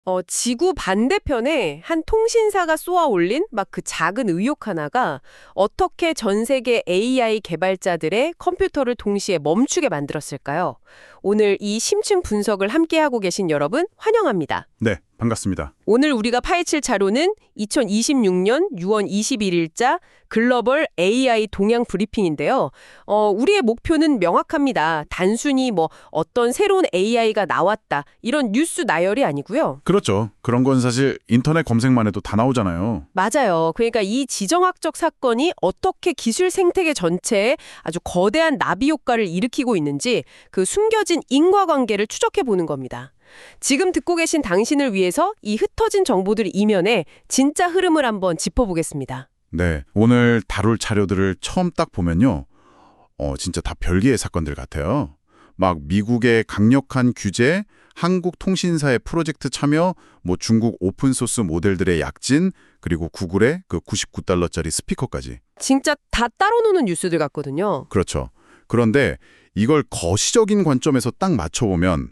지구 반대편에 한 통신사가 쏘아 올린 막 그 작은 의혹 하나가 어떻게 전 세계 AI 개발자들의 컴퓨터를 동시에 멈추게 만들었을까요? 오늘 이 심층 분석을 함께하고 계신 여러분 환영합니다. 네, 반갑습니다. 오늘 우리가 파헤칠 자료는 2026년 6월 21일자 글로벌 AI 동향 브리핑인데요. 우리의 목표는 명확합니다. 단순히 어떤 새로운 AI가 나왔다 이런 뉴스 나열이 아니고요. 그렇죠. 그런 건 사실 인터넷 검색만 해도 다 나오잖아요. 맞아요. 그러니까 이 지정학적 사건이 어떻게 기술 생태계 전체에 아주 거대한 나비 효과를 일으키고 있는지 그 숨겨진 인과관계를 추적해 보는 겁니다. 지금 듣고 계신 당신을 위해서 이 흩어진 정보들 이면에 진짜 흐름을 한번 짚어보겠습니다. 네, 오늘 다룰 자료들을 처음 딱 보면요. 진짜 다 별개의 사건들 같아요. 막 미국의 강력한 규제, 한국 통신사의 프로젝트 참여, 중국 오픈소스 모델들의 약진, 그리고 구글의 그 $99짜리 스피커까지. 진짜 다 따로 노는 뉴스들 같거든요. 그렇죠. 그런데 이걸 거시적인 관점에서 딱 맞춰보면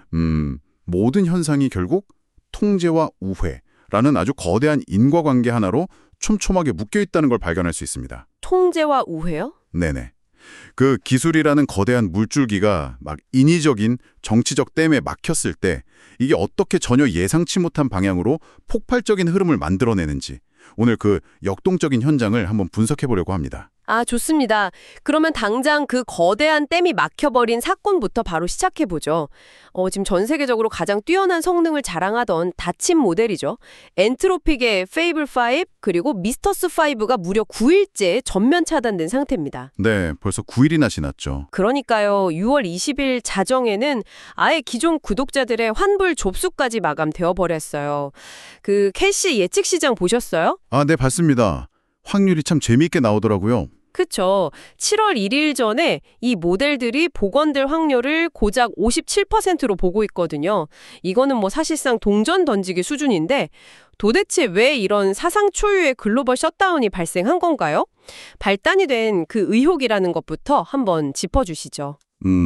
모든 현상이 결국 통제와 우회라는 아주 거대한 인과관계 하나로 촘촘하게 묶여있다는 걸 발견할 수 있습니다. 통제와 우회요? 네네. 그 기술이라는 거대한 물줄기가 막 인위적인 정치적 댐에 막혔을 때 이게 어떻게 전혀 예상치 못한 방향으로 폭발적인 흐름을 만들어내는지 오늘 그 역동적인 현장을 한번 분석해 보려고 합니다. 아, 좋습니다. 그러면 당장 그 거대한 댐이 막혀버린 사건부터 바로 시작해보죠. 지금 전 세계적으로 가장 뛰어난 성능을 자랑하던 닫힌 모델이죠. 엔트로픽의 페이블5 그리고 미스터스5가 무려 9일째 전면 차단된 상태입니다. 네, 벌써 9일이나 지났죠. 그러니까요. 6월 20일 자정에는 아예 기존 구독자들의 환불 접수까지 마감되어 버렸어요. 그 캐시 예측 시장 보셨어요? 아, 네, 봤습니다. 확률이 참 재미있게 나오더라고요. 그쵸. 7월 1일 전에 이 모델들이 복원될 확률을 고작 57%로 보고 있거든요. 이거는 사실상 동전 던지기 수준인데 도대체 왜 이런 사상 초유의 글로벌 셧다운이 발생한 건가요? 발단이 된 그 의혹이라는 것부터 한번 짚어주시죠.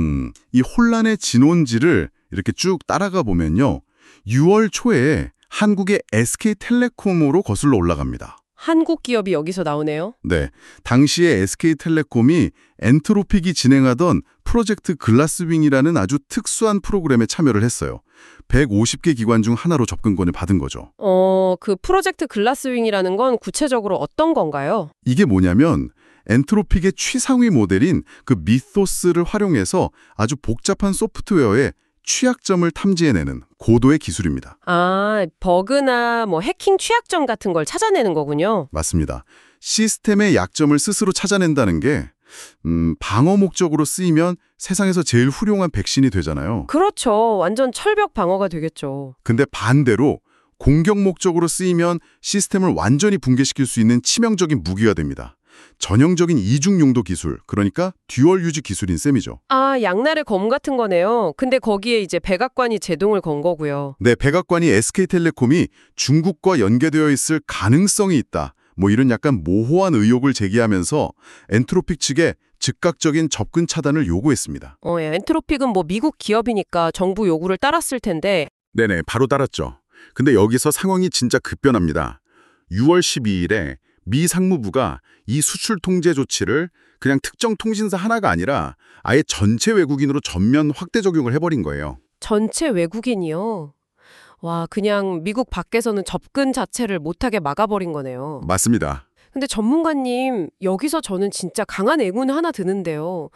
이 혼란의 진원지를 이렇게 쭉 따라가 보면요. 6월 초에 한국의 SK텔레콤으로 거슬러 올라갑니다. 한국 기업이 여기서 나오네요. 네, 당시에 SK텔레콤이 엔트로픽이 진행하던 프로젝트 글라스윙이라는 아주 특수한 프로그램에 참여를 했어요. 150개 기관 중 하나로 접근권을 받은 거죠. 그 프로젝트 글라스윙이라는 건 구체적으로 어떤 건가요? 이게 뭐냐면 엔트로픽의 최상위 모델인 그 미토스를 활용해서 아주 복잡한 소프트웨어에 취약점을 탐지해내는 고도의 기술입니다. 아, 버그나 해킹 취약점 같은 걸 찾아내는 거군요. 맞습니다. 시스템의 약점을 스스로 찾아낸다는 게 방어 목적으로 쓰이면 세상에서 제일 훌륭한 백신이 되잖아요. 그렇죠. 완전 철벽 방어가 되겠죠. 근데 반대로 공격 목적으로 쓰이면 시스템을 완전히 붕괴시킬 수 있는 치명적인 무기가 됩니다. 전형적인 이중 용도 기술, 그러니까 듀얼 유지 기술인 셈이죠. 아, 양날의 검 같은 거네요. 근데 거기에 이제 백악관이 제동을 건 거고요. 네, 백악관이 SK텔레콤이 중국과 연계되어 있을 가능성이 있다. 이런 약간 모호한 의혹을 제기하면서 엔트로픽 측에 즉각적인 접근 차단을 요구했습니다. 예, 엔트로픽은 미국 기업이니까 정부 요구를 따랐을 텐데. 네네, 바로 따랐죠. 근데 여기서 상황이 진짜 급변합니다. 6월 12일에 미 상무부가 이 수출 통제 조치를 그냥 특정 통신사 하나가 아니라 아예 전체 외국인으로 전면 확대 적용을 해버린 거예요. 전체 외국인이요? 와, 그냥 미국 밖에서는 접근 자체를 못하게 막아버린 거네요. 맞습니다. 근데 전문가님, 여기서 저는 진짜 강한 의문 하나 드는데요.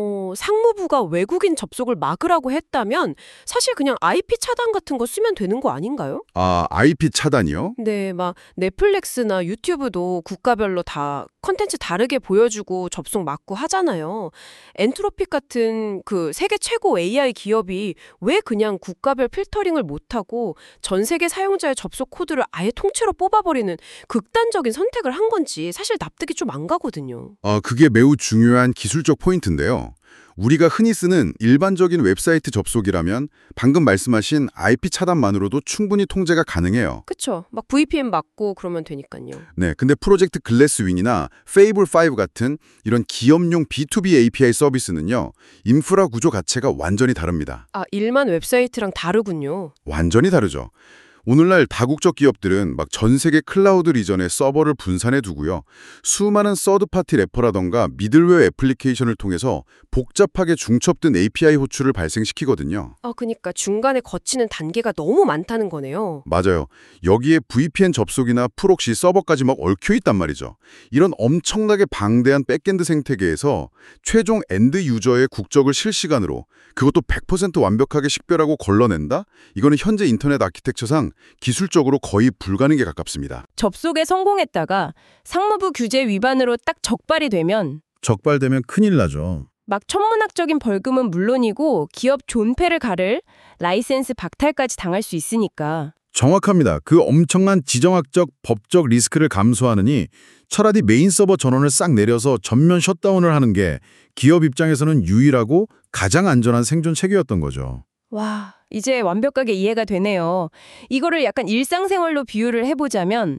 상무부가 외국인 접속을 막으라고 했다면 사실 그냥 IP 차단 같은 거 쓰면 되는 거 아닌가요? 아, IP 차단이요? 네, 넷플릭스나 유튜브도 국가별로 다 컨텐츠 다르게 보여주고 접속 막고 하잖아요. 엔트로픽 같은 그 세계 최고 AI 기업이 왜 그냥 국가별 필터링을 못하고 전 세계 사용자의 접속 코드를 아예 통째로 뽑아버리는 극단적인 선택을 한 건지 사실 납득이 좀 안 가거든요. 그게 매우 중요한 기술적 포인트인데요. 우리가 흔히 쓰는 일반적인 웨브사이트 접속이라면 방금 말씀하신 IP 차단만으로도 충분히 통제가 가능해요. 그쵸. VPN 막고 그러면 되니까요. 네, 근데 프로젝트 글래스윙이나 페이블5 같은 이런 기업용 B2B API 서비스는요. 인프라 구조 자체가 완전히 다릅니다. 아, 일반 웹사이트랑 다르군요. 완전히 다르죠. 오늘날 다국적 기업들은 막 전 세계 클라우드 리전에 서버를 분산해 두고요. 수많은 서드파티 래퍼라던가 미들웨어 애플리케이션을 통해서 복잡하게 중첩된 API 호출을 발생시키거든요. 그니까 중간에 거치는 단계가 너무 많다는 거네요. 맞아요. 여기에 VPN 접속이나 프록시 서버까지 막 얽혀 있단 말이죠. 이런 엄청나게 방대한 백엔드 생태계에서 최종 엔드 유저의 국적을 실시간으로 그것도 100% 완벽하게 식별하고 걸러낸다? 이거는 현재 인터넷 아키텍처상 기술적으로 거의 불가능에 가깝습니다. 접속에 성공했다가 상무부 규제 위반으로 딱 적발이 되면 적발되면 큰일 나죠. 막 천문학적인 벌금은 물론이고 기업 존폐를 가를 라이센스 박탈까지 당할 수 있으니까. 정확합니다. 그 엄청난 지정학적, 법적 리스크를 감수하느니 차라리 메인 서버 전원을 싹 내려서 전면 셧다운을 하는 게 기업 입장에서는 유일하고 가장 안전한 생존 체계였던 거죠. 와, 이제 완벽하게 이해가 되네요. 이거를 약간 일상생활로 비유를 해보자면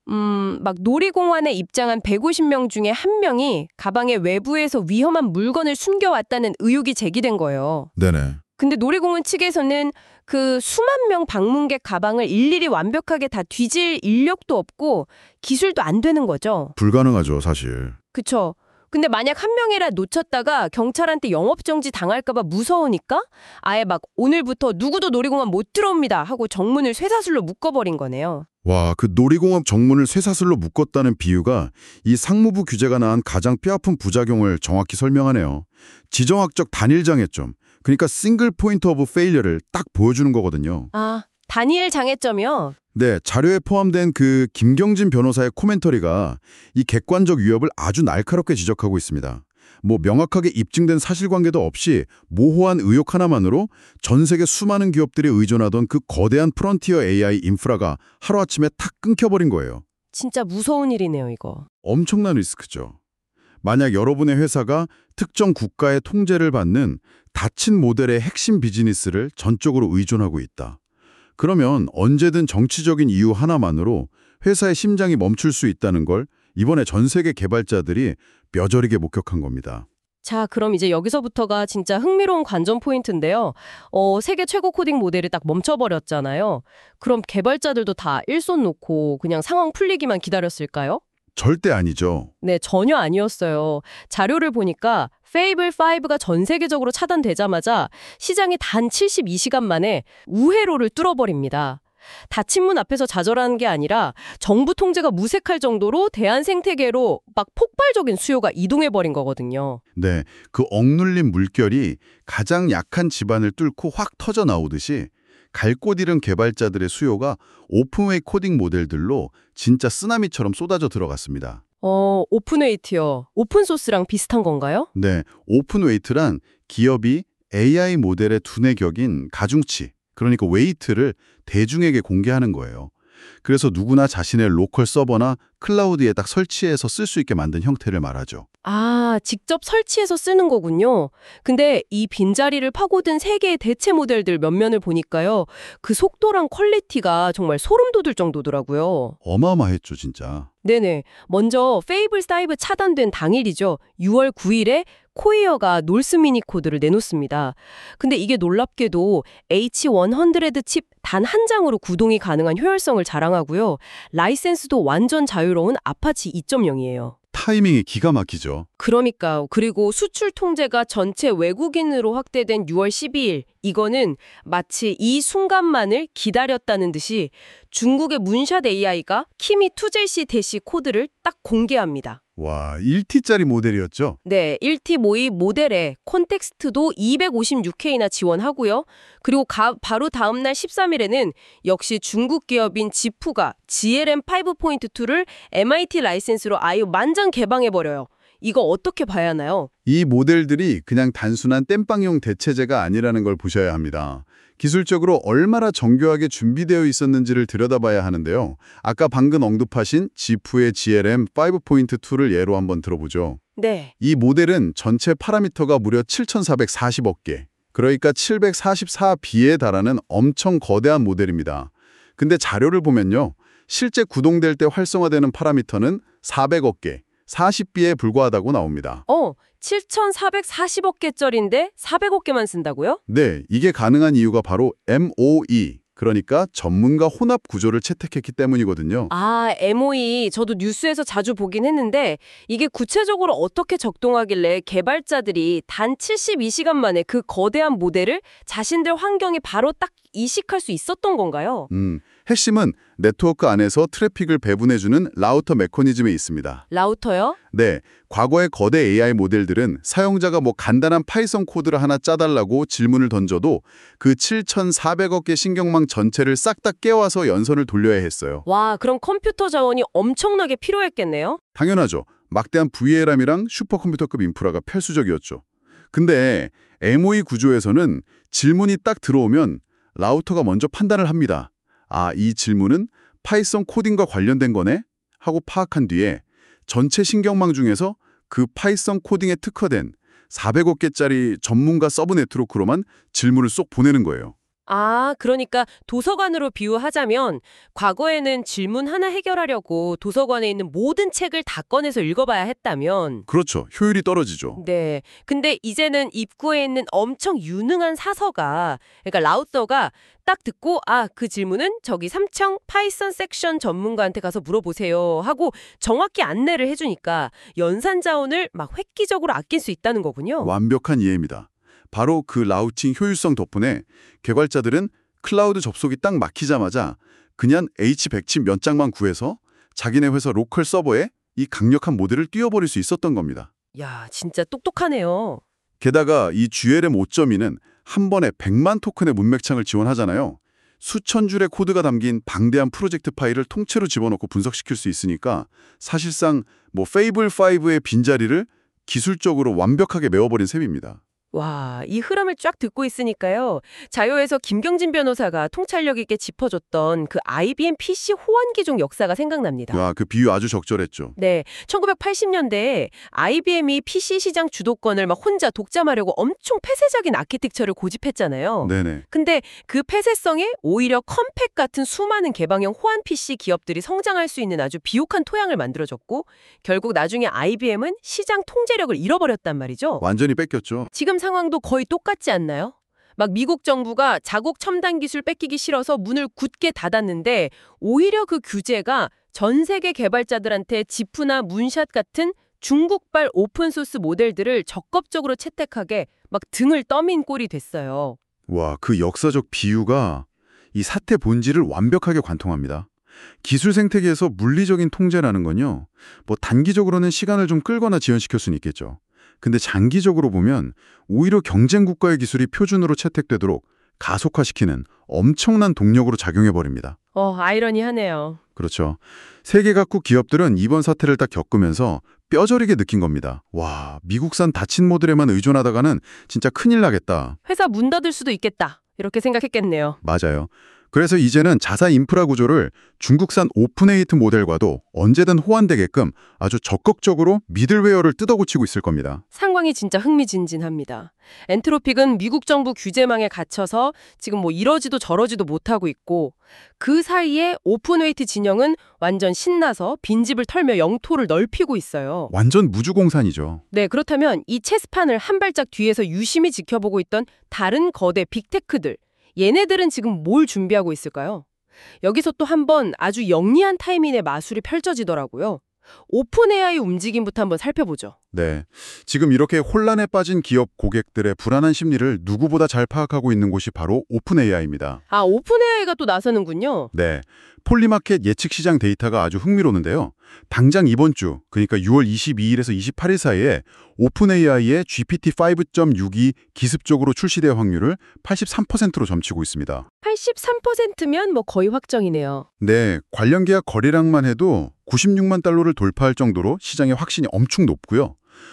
막 놀이공원에 입장한 150명 중에 한 명이 가방의 외부에서 위험한 물건을 숨겨왔다는 의혹이 제기된 거예요. 네네. 근데 놀이공원 측에서는 그 수만 명 방문객 가방을 일일이 완벽하게 다 뒤질 인력도 없고 기술도 안 되는 거죠. 불가능하죠, 사실. 그쵸? 근데 만약 한 명이라 놓쳤다가 경찰한테 영업정지 당할까 봐 무서우니까 아예 막 오늘부터 누구도 놀이공원 못 들어옵니다 하고 정문을 쇠사슬로 묶어버린 거네요. 와, 그 놀이공원 정문을 쇠사슬로 묶었다는 비유가 이 상무부 규제가 낳은 가장 뼈아픈 부작용을 정확히 설명하네요. 지정학적 단일 장애점, 그러니까 싱글 포인트 오브 페일리어를 딱 보여주는 거거든요. 아, 다니엘 장애점이요? 네, 자료에 포함된 그 김경진 변호사의 코멘터리가 이 객관적 위협을 아주 날카롭게 지적하고 있습니다. 뭐 명확하게 입증된 사실관계도 없이 모호한 의혹 하나만으로 전 세계 수많은 기업들이 의존하던 그 거대한 프론티어 AI 인프라가 하루아침에 탁 끊겨버린 거예요. 진짜 무서운 일이네요, 이거. 엄청난 리스크죠. 만약 여러분의 회사가 특정 국가의 통제를 받는 닫힌 모델의 핵심 비즈니스를 전적으로 의존하고 있다. 그러면 언제든 정치적인 이유 하나만으로 회사의 심장이 멈출 수 있다는 걸 이번에 전 세계 개발자들이 뼈저리게 목격한 겁니다. 자, 그럼 이제 여기서부터가 진짜 흥미로운 관전 포인트인데요. 세계 최고 코딩 모델이 딱 멈춰버렸잖아요. 그럼 개발자들도 다 일손 놓고 그냥 상황 풀리기만 기다렸을까요? 절대 아니죠. 네, 전혀 아니었어요. 자료를 보니까 페이블 5가 전 세계적으로 차단되자마자 시장이 단 72시간 만에 우회로를 뚫어버립니다. 닫힌 문 앞에서 좌절하는 게 아니라 정부 통제가 무색할 정도로 대한 생태계로 막 폭발적인 수요가 이동해버린 거거든요. 네, 그 억눌린 물결이 가장 약한 지반을 뚫고 확 터져 나오듯이 갈 곳 잃은 개발자들의 수요가 오픈웨이 코딩 모델들로 진짜 쓰나미처럼 쏟아져 들어갔습니다. 오픈웨이트요. 오픈소스랑 비슷한 건가요? 네, 오픈웨이트란 기업이 AI 모델의 두뇌 격인 가중치, 그러니까 웨이트를 대중에게 공개하는 거예요. 그래서 누구나 자신의 로컬 서버나 클라우드에 딱 설치해서 쓸 수 있게 만든 형태를 말하죠. 아, 직접 설치해서 쓰는 거군요. 근데 이 빈자리를 파고든 세 개의 대체 모델들 몇면을 보니까요. 그 속도랑 퀄리티가 정말 소름 돋을 정도더라고요. 어마어마했죠, 진짜. 네네. 먼저 페이블 5 차단된 당일이죠. 6월 9일에 코이어가 놀스 미니 코드를 내놓습니다. 근데 이게 놀랍게도 H100 칩 단 한 장으로 구동이 가능한 효율성을 자랑하고요. 라이센스도 완전 자유로운 아파치 2.0이에요. 타이밍이 기가 막히죠. 그러니까요. 그리고 수출 통제가 전체 외국인으로 확대된 6월 12일. 이거는 마치 이 순간만을 기다렸다는 듯이 중국의 문샷 AI가 키미 투젤시 대시 코드를 딱 공개합니다. 와, 1T짜리 모델이었죠? 네, 1T 모의 모델에 콘텍스트도 256K나 지원하고요. 그리고 바로 다음 날 13일에는 역시 중국 기업인 지푸가 GLM 5.2를 MIT 라이센스로 아예 만장 개방해버려요. 이거 어떻게 봐야 하나요? 이 모델들이 그냥 단순한 땜빵용 대체제가 아니라는 걸 보셔야 합니다. 기술적으로 얼마나 정교하게 준비되어 있었는지를 들여다봐야 하는데요. 아까 방금 언급하신 지푸의 GLM 5.2를 예로 한번 들어보죠. 네. 이 모델은 전체 파라미터가 무려 7,440억 개, 그러니까 744B에 달하는 엄청 거대한 모델입니다. 근데 자료를 보면요. 실제 구동될 때 활성화되는 파라미터는 400억 개, 40B에 불과하다고 나옵니다. 7,440억 개짜리인데 400억 개만 쓴다고요? 네, 이게 가능한 이유가 바로 MOE, 그러니까 전문가 혼합 구조를 채택했기 때문이거든요. 아, MOE 저도 뉴스에서 자주 보긴 했는데 이게 구체적으로 어떻게 적동하길래 개발자들이 단 72시간 만에 그 거대한 모델을 자신들 환경에 바로 딱 이식할 수 있었던 건가요? 핵심은 네트워크 안에서 트래픽을 배분해주는 라우터 메커니즘에 있습니다. 라우터요? 네, 과거의 거대 AI 모델들은 사용자가 간단한 파이썬 코드를 하나 짜달라고 질문을 던져도 그 7,400억 개 신경망 전체를 싹 다 깨워서 연선을 돌려야 했어요. 와, 그럼 컴퓨터 자원이 엄청나게 필요했겠네요? 당연하죠. 막대한 VLAM이랑 슈퍼컴퓨터급 인프라가 필수적이었죠. 근데 MOE 구조에서는 질문이 딱 들어오면 라우터가 먼저 판단을 합니다. 아, 이 질문은 파이썬 코딩과 관련된 거네? 하고 파악한 뒤에 전체 신경망 중에서 그 파이썬 코딩에 특화된 400억 개짜리 전문가 서브 네트워크로만 질문을 쏙 보내는 거예요. 아, 그러니까 도서관으로 비유하자면 과거에는 질문 하나 해결하려고 도서관에 있는 모든 책을 다 꺼내서 읽어봐야 했다면 그렇죠. 효율이 떨어지죠. 네. 근데 이제는 입구에 있는 엄청 유능한 사서가, 그러니까 라우터가 딱 듣고, 아, 그 질문은 저기 3청 파이썬 섹션 전문가한테 가서 물어보세요 하고 정확히 안내를 해주니까 연산 자원을 막 획기적으로 아낄 수 있다는 거군요. 완벽한 이해입니다. 바로 그 라우팅 효율성 덕분에 개발자들은 클라우드 접속이 딱 막히자마자 그냥 H100칩 몇 장만 구해서 자기네 회사 로컬 서버에 이 강력한 모델을 띄워버릴 수 있었던 겁니다. 야, 진짜 똑똑하네요. 게다가 이 GLM 5.2는 한 번에 100만 토큰의 문맥창을 지원하잖아요. 수천 줄의 코드가 담긴 방대한 프로젝트 파일을 통째로 집어넣고 분석시킬 수 있으니까 사실상 페이블 5의 빈자리를 기술적으로 완벽하게 메워버린 셈입니다. 와, 이 흐름을 쫙 듣고 있으니까요. 자료에서 김경진 변호사가 통찰력 있게 짚어줬던 그 IBM PC 호환 기종 역사가 생각납니다. 야, 그 비유 아주 적절했죠. 네, 1980년대에 IBM이 PC 시장 주도권을 막 혼자 독점하려고 엄청 폐쇄적인 아키텍처를 고집했잖아요. 네네. 근데 그 폐쇄성에 오히려 컴팩 같은 수많은 개방형 호환 PC 기업들이 성장할 수 있는 아주 비옥한 토양을 만들어줬고 결국 나중에 IBM은 시장 통제력을 잃어버렸단 말이죠. 완전히 뺏겼죠. 지금 상황도 거의 똑같지 않나요? 막 미국 정부가 자국 첨단 기술 뺏기기 싫어서 문을 굳게 닫았는데 오히려 그 규제가 전 세계 개발자들한테 지프나 문샷 같은 중국발 오픈소스 모델들을 적극적으로 채택하게 막 등을 떠민 꼴이 됐어요. 와, 그 역사적 비유가 이 사태 본질을 완벽하게 관통합니다. 기술 생태계에서 물리적인 통제라는 건요. 단기적으로는 시간을 좀 끌거나 지연시킬 수는 있겠죠. 근데 장기적으로 보면 오히려 경쟁 국가의 기술이 표준으로 채택되도록 가속화시키는 엄청난 동력으로 작용해버립니다. 아이러니하네요. 그렇죠. 세계 각국 기업들은 이번 사태를 딱 겪으면서 뼈저리게 느낀 겁니다. 와, 미국산 닫힌 모델에만 의존하다가는 진짜 큰일 나겠다. 회사 문 닫을 수도 있겠다. 이렇게 생각했겠네요. 맞아요. 그래서 이제는 자사 인프라 구조를 중국산 오픈에이트 모델과도 언제든 호환되게끔 아주 적극적으로 미들웨어를 뜯어고치고 있을 겁니다. 상황이 진짜 흥미진진합니다. 엔트로픽은 미국 정부 규제망에 갇혀서 지금 이러지도 저러지도 못하고 있고 그 사이에 오픈웨이트 진영은 완전 신나서 빈집을 털며 영토를 넓히고 있어요. 완전 무주공산이죠. 네, 그렇다면 이 체스판을 한 발짝 뒤에서 유심히 지켜보고 있던 다른 거대 빅테크들, 얘네들은 지금 뭘 준비하고 있을까요? 여기서 또 한 번 아주 영리한 타이밍의 마술이 펼쳐지더라고요. 오픈 AI 움직임부터 한번 살펴보죠. 네, 지금 이렇게 혼란에 빠진 기업 고객들의 불안한 심리를 누구보다 잘 파악하고 있는 곳이 바로 오픈 AI입니다. 아, 오픈 AI가 또 나서는군요. 네, 폴리마켓 예측 시장 데이터가 아주 흥미로운데요. 당장 이번 주, 그러니까 6월 22일에서 28일 사이에 오픈 AI의 GPT-5.6이 기습적으로 출시될 확률을 83%로 점치고 있습니다. 83%면 거의 확정이네요. 네, 관련 계약 거래량만 해도 96만 달러를 돌파할 정도로 시장의 확신이 엄청 높고요.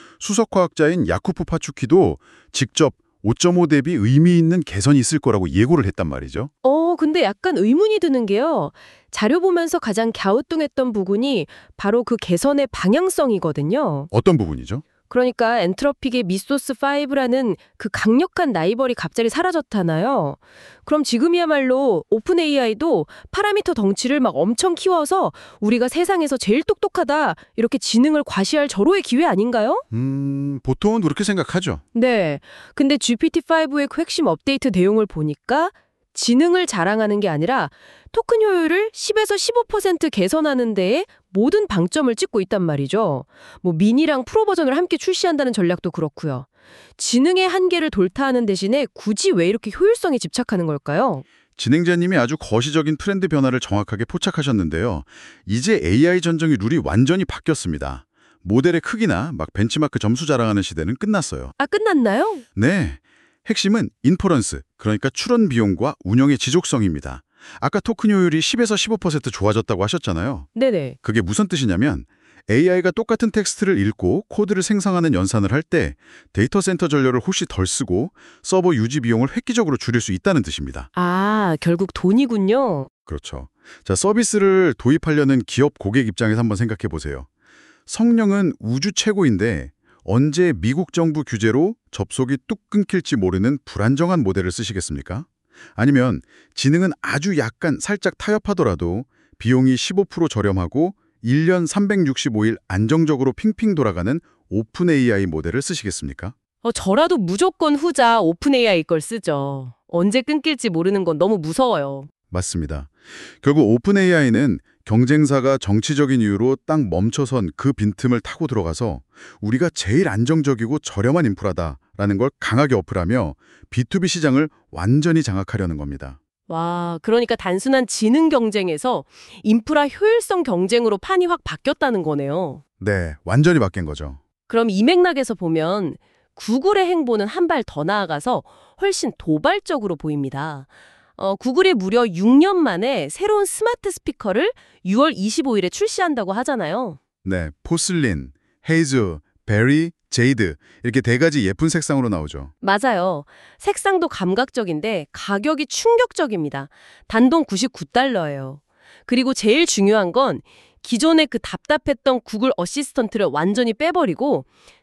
수석과학자인 야쿠프 파추키도 직접 5.5 대비 의미 있는 개선이 있을 거라고 예고를 했단 말이죠. 근데 약간 의문이 드는 게요. 자료 보면서 가장 갸우뚱했던 부분이 바로 그 개선의 방향성이거든요. 어떤 부분이죠? 그러니까 엔트로픽의 미소스5라는 그 강력한 라이벌이 갑자기 사라졌잖아요. 그럼 지금이야말로 오픈 AI도 파라미터 덩치를 막 엄청 키워서 우리가 세상에서 제일 똑똑하다 이렇게 지능을 과시할 절호의 기회 아닌가요? 보통은 그렇게 생각하죠. 네. 근데 GPT-5의 그 핵심 업데이트 내용을 보니까 지능을 자랑하는 게 아니라 토큰 효율을 10에서 15% 개선하는 데에 모든 방점을 찍고 있단 말이죠. 뭐 미니랑 프로 버전을 함께 출시한다는 전략도 그렇고요. 지능의 한계를 돌파하는 대신에 굳이 왜 이렇게 효율성에 집착하는 걸까요? 진행자님이 아주 거시적인 트렌드 변화를 정확하게 포착하셨는데요. 이제 AI 전쟁의 룰이 완전히 바뀌었습니다. 모델의 크기나 막 벤치마크 점수 자랑하는 시대는 끝났어요. 아, 끝났나요? 네. 핵심은 인퍼런스, 그러니까 추론 비용과 운영의 지속성입니다. 아까 토큰 효율이 10에서 15% 좋아졌다고 하셨잖아요. 네네. 그게 무슨 뜻이냐면 AI가 똑같은 텍스트를 읽고 코드를 생성하는 연산을 할 때 데이터 센터 전력을 훨씬 덜 쓰고 서버 유지 비용을 획기적으로 줄일 수 있다는 뜻입니다. 아, 결국 돈이군요. 그렇죠. 자, 서비스를 도입하려는 기업 고객 입장에서 한번 생각해 보세요. 성능은 우주 최고인데 언제 미국 정부 규제로 접속이 뚝 끊길지 모르는 불안정한 모델을 쓰시겠습니까? 아니면 지능은 아주 약간 살짝 타협하더라도 비용이 15% 저렴하고 1년 365일 안정적으로 핑핑 돌아가는 오픈 AI 모델을 쓰시겠습니까? 저라도 무조건 후자 오픈 AI 걸 쓰죠. 언제 끊길지 모르는 건 너무 무서워요. 맞습니다. 결국 오픈 AI는 경쟁사가 정치적인 이유로 딱 멈춰선 그 빈틈을 타고 들어가서 우리가 제일 안정적이고 저렴한 인프라다라는 걸 강하게 어플하며 B2B 시장을 완전히 장악하려는 겁니다. 와, 그러니까 단순한 지능 경쟁에서 인프라 효율성 경쟁으로 판이 확 바뀌었다는 거네요. 네, 완전히 바뀐 거죠. 그럼 이 맥락에서 보면 구글의 행보는 한 발 더 나아가서 훨씬 도발적으로 보입니다. 구글이 무려 6년 만에 새로운 스마트 스피커를 6월 25일에 출시한다고 하잖아요. 네, 포슬린, 헤이즈, 베리, 제이드 이렇게 4가지 예쁜 색상으로 나오죠. 맞아요. 색상도 감각적인데 가격이 충격적입니다. 단돈 $99예요. 그리고 제일 중요한 건 기존의 그 답답했던 구글 어시스턴트를 완전히 빼버리고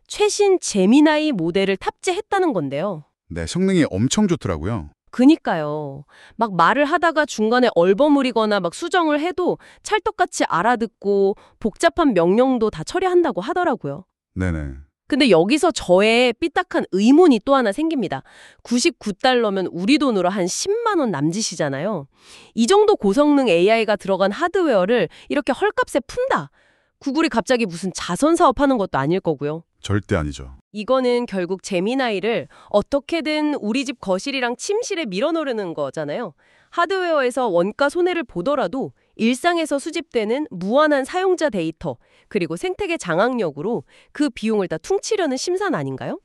최신 제미나이 모델을 탑재했다는 건데요. 네, 성능이 엄청 좋더라고요. 그니까요. 막 말을 하다가 중간에 얼버무리거나 막 수정을 해도 찰떡같이 알아듣고 복잡한 명령도 다 처리한다고 하더라고요. 네네. 근데 여기서 저의 삐딱한 의문이 또 하나 생깁니다. $99면 우리 돈으로 한 10만 원 남짓이잖아요. 이 정도 고성능 AI가 들어간 하드웨어를 이렇게 헐값에 푼다. 구글이 갑자기 무슨 자선 사업하는 것도 아닐 거고요. 절대 아니죠. 이거는 결국 제미나이를 어떻게든 우리 집 거실이랑 침실에 밀어넣는 거잖아요. 하드웨어에서 원가 손해를 보더라도 일상에서 수집되는 무한한 사용자 데이터 그리고 생태계 장악력으로 그 비용을 다 퉁치려는 심산 아닌가요?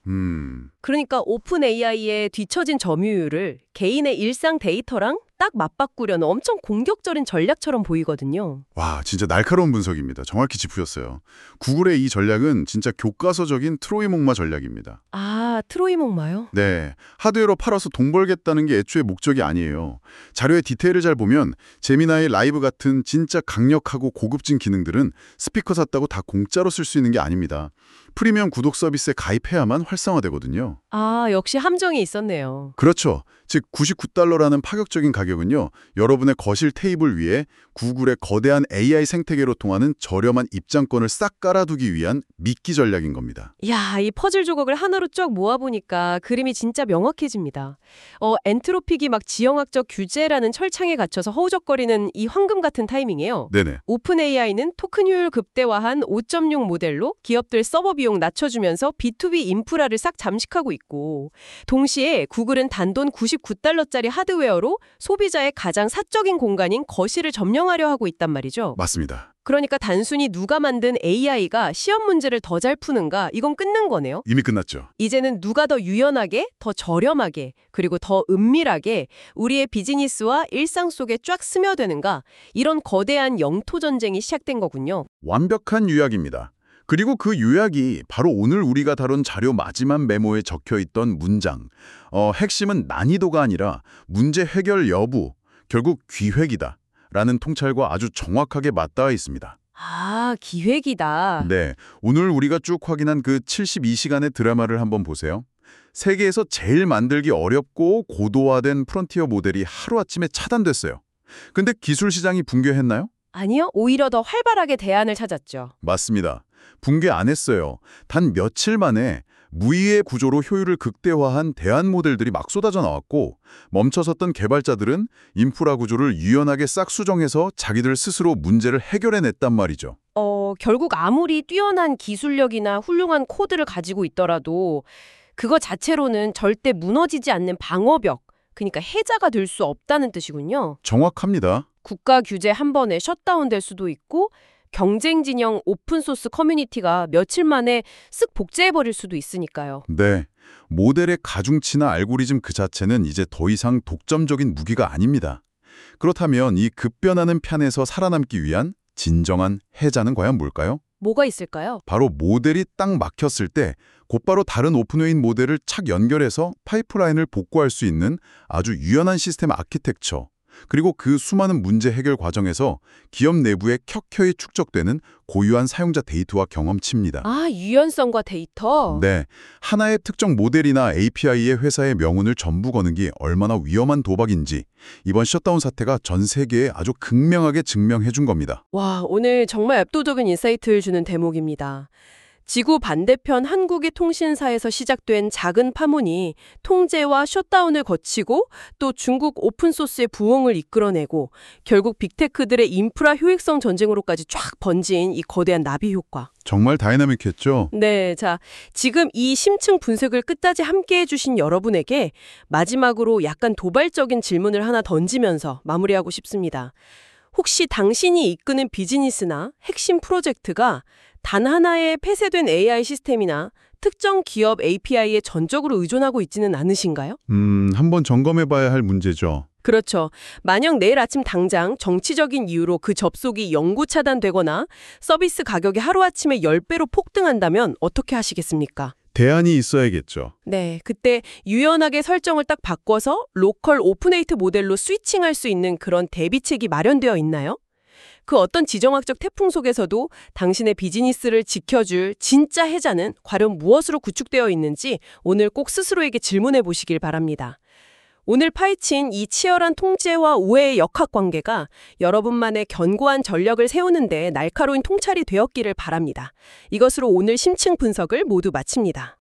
그러니까 오픈 AI의 뒤처진 점유율을 개인의 일상 데이터랑 딱 맞바꾸려는 엄청 공격적인 전략처럼 보이거든요. 와, 진짜 날카로운 분석입니다. 정확히 짚으셨어요. 구글의 이 전략은 진짜 교과서적인 트로이 목마 전략입니다. 아, 트로이 목마요? 네, 하드웨어로 팔아서 돈 벌겠다는 게 애초에 목적이 아니에요. 자료의 디테일을 잘 보면 제미나이 라이브 같은 진짜 강력하고 고급진 기능들은 스피커 샀다고 다 공짜로 쓸 수 있는 게 아닙니다. 프리미엄 구독 서비스에 가입해야만 활성화되거든요. 아, 역시 함정이 있었네요. 그렇죠. 즉 $99라는 파격적인 가격은요. 여러분의 거실 테이블 위에 구글의 거대한 AI 생태계로 통하는 저렴한 입장권을 싹 깔아두기 위한 미끼 전략인 겁니다. 이야, 이 퍼즐 조각을 하나로 쫙 모아보니까 그림이 진짜 명확해집니다. 엔트로픽이 막 지형학적 규제라는 철창에 갇혀서 허우적거리는 이 황금 같은 타이밍이에요. 네네. 오픈 AI는 토큰 효율 극대화한 5.6 모델로 기업들 서버 비용 낮춰주면서 B2B 인프라를 싹 잠식하고 있고 동시에 구글은 단돈 $99짜리 하드웨어로 소비자의 가장 사적인 공간인 거실을 점령하려 하고 있단 말이죠. 맞습니다. 그러니까 단순히 누가 만든 AI가 시험 문제를 더 잘 푸는가 이건 끝난 거네요. 이미 끝났죠. 이제는 누가 더 유연하게, 더 저렴하게, 그리고 더 은밀하게 우리의 비즈니스와 일상 속에 쫙 스며드는가 이런 거대한 영토 전쟁이 시작된 거군요. 완벽한 요약입니다. 그리고 그 요약이 바로 오늘 우리가 다룬 자료 마지막 메모에 적혀있던 문장. 핵심은 난이도가 아니라 문제 해결 여부, 결국 기획이다. 라는 통찰과 아주 정확하게 맞닿아 있습니다. 아, 기획이다. 네, 오늘 우리가 쭉 확인한 그 72시간의 드라마를 한번 보세요. 세계에서 제일 만들기 어렵고 고도화된 프론티어 모델이 하루아침에 차단됐어요. 근데 기술 시장이 붕괴했나요? 아니요, 오히려 더 활발하게 대안을 찾았죠. 맞습니다. 붕괴 안 했어요. 단 며칠 만에 무의의 구조로 효율을 극대화한 대안 모델들이 막 쏟아져 나왔고 멈춰섰던 개발자들은 인프라 구조를 유연하게 싹 수정해서 자기들 스스로 문제를 해결해냈단 말이죠. 결국 아무리 뛰어난 기술력이나 훌륭한 코드를 가지고 있더라도 그거 자체로는 절대 무너지지 않는 방어벽, 그러니까 해자가 될 수 없다는 뜻이군요. 정확합니다. 국가 규제 한 번에 셧다운될 수도 있고 경쟁 진영 오픈소스 커뮤니티가 며칠 만에 쓱 복제해버릴 수도 있으니까요. 네, 모델의 가중치나 알고리즘 그 자체는 이제 더 이상 독점적인 무기가 아닙니다. 그렇다면 이 급변하는 판에서 살아남기 위한 진정한 해자는 과연 뭘까요? 뭐가 있을까요? 바로 모델이 딱 막혔을 때 곧바로 다른 오픈웨인 모델을 착 연결해서 파이프라인을 복구할 수 있는 아주 유연한 시스템 아키텍처, 그리고 그 수많은 문제 해결 과정에서 기업 내부에 켜켜이 축적되는 고유한 사용자 데이터와 경험치입니다. 아, 유연성과 데이터? 네, 하나의 특정 모델이나 API의 회사의 명운을 전부 거는 게 얼마나 위험한 도박인지 이번 셧다운 사태가 전 세계에 아주 극명하게 증명해 준 겁니다. 와, 오늘 정말 압도적인 인사이트를 주는 대목입니다. 지구 반대편 한국의 통신사에서 시작된 작은 파문이 통제와 셧다운을 거치고 또 중국 오픈소스의 부흥을 이끌어내고 결국 빅테크들의 인프라 효율성 전쟁으로까지 쫙 번진 이 거대한 나비 효과. 정말 다이나믹했죠? 네, 자, 지금 이 심층 분석을 끝까지 함께 해주신 여러분에게 마지막으로 약간 도발적인 질문을 하나 던지면서 마무리하고 싶습니다. 혹시 당신이 이끄는 비즈니스나 핵심 프로젝트가 단 하나의 폐쇄된 AI 시스템이나 특정 기업 API에 전적으로 의존하고 있지는 않으신가요? 한번 점검해봐야 할 문제죠. 그렇죠. 만약 내일 아침 당장 정치적인 이유로 그 접속이 영구 차단되거나 서비스 가격이 하루아침에 10배로 폭등한다면 어떻게 하시겠습니까? 대안이 있어야겠죠. 네, 그때 유연하게 설정을 딱 바꿔서 로컬 오픈웨이트 모델로 스위칭할 수 있는 그런 대비책이 마련되어 있나요? 그 어떤 지정학적 태풍 속에서도 당신의 비즈니스를 지켜줄 진짜 해자는 과연 무엇으로 구축되어 있는지 오늘 꼭 스스로에게 질문해 보시길 바랍니다. 오늘 파헤친 이 치열한 통제와 우회의 역학관계가 여러분만의 견고한 전력을 세우는 데 날카로운 통찰이 되었기를 바랍니다. 이것으로 오늘 심층 분석을 모두 마칩니다.